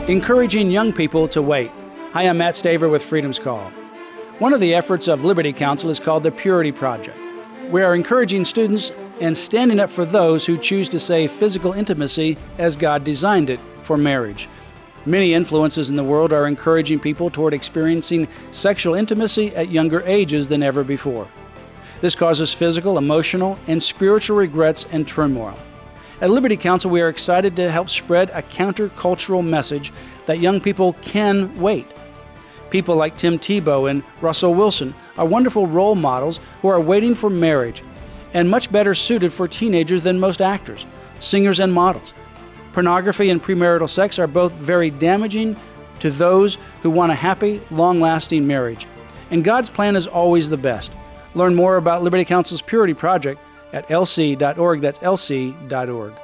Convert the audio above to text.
Encouraging young people to wait. Hi, I'm Matt Staver with Freedom's Call. One of the efforts of Liberty Counsel is called the Purity Project. We are encouraging students and standing up for those who choose to say physical intimacy as God designed it for marriage. Many influences in the world are encouraging people toward experiencing sexual intimacy at younger ages than ever before. This causes physical, emotional, and spiritual regrets and turmoil. At Liberty Counsel, we are excited to help spread a countercultural message that young people can wait. People like Tim Tebow and Russell Wilson are wonderful role models who are waiting for marriage and much better suited for teenagers than most actors, singers, and models. Pornography and premarital sex are both very damaging to those who want a happy, long-lasting marriage. And God's plan is always the best. Learn more about Liberty Counsel's Purity Project at lc.org. That's lc.org.